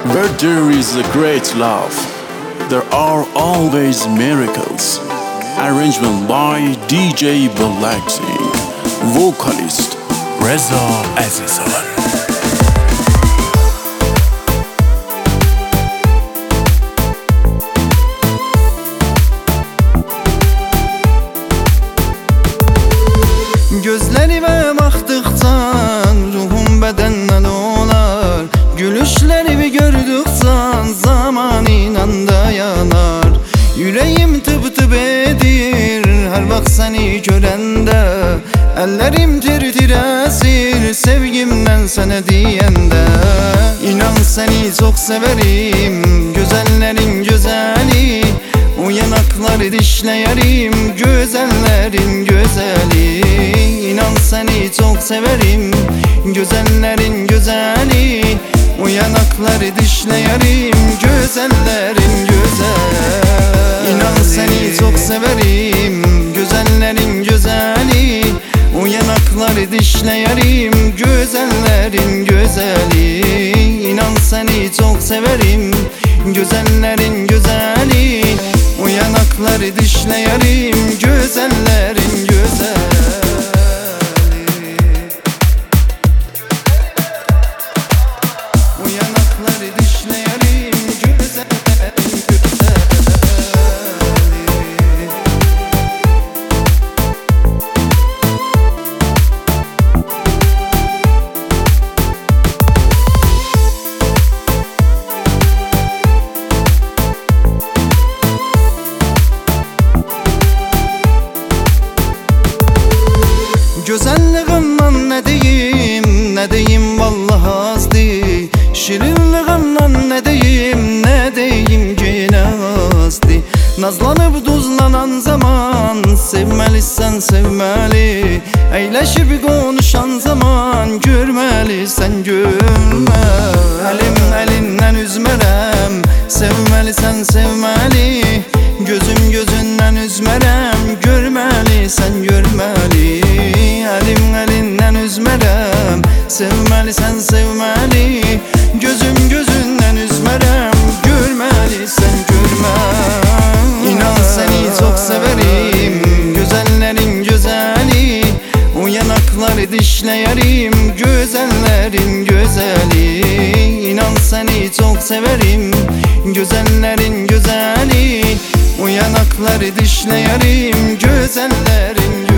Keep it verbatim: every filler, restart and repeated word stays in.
Where there is a great love, there are always miracles. Arrangement by D J Blacksy, vocalist Reza Azizan. Gözlerime baktıkça ruhum bedenden olar. Gülüşlerimi gördükçe zaman inan dayanar. Yüreğim tıp tıp edir her bak seni görende. Ellerim tir tir esir sevgimden sana diyende. İnan seni çok severim, güzellerin güzeli. O yanakları dişleyerim, güzellerin güzeli. İnan seni çok severim, güzellerin güzeli. O yanakları dişleyerim, güzellerin güzeli. İnan seni çok severim, güzellerin güzeli. O yanakları dişleyerim, güzellerin güzeli. İnan seni çok severim, güzellerin güzeli. O yanakları dişleyerim, güzellerin güzeli. O yanakları dişleyerim, güzellerin güzeli. Güzelliğinden ne diyeyim, ne diyeyim vallahi azdı. Şirinliğinden ne diyeyim, ne diyeyim gene azdı. Nazlanıp duzlanan zaman sevmelisən sevmeli. Eyleşip konuşan zaman görmelisən görmə. Elim elinden üzmerem, sevmelisən sevmeli. Gözüm gözünden üzmerem, görmelisən görmeli. Elim elinden üzmerem, sevmelisən sevmeli. Gözüm gözünden üzmerem, görmelisən görmeli. İnan seni çok severim, güzellerin güzeli. O yanakları dişleyerim, güzellerin güzeli. İnan seni çok severim, güzellerin güzeli. O yanakları dişleyerim, güzellerin güzeli.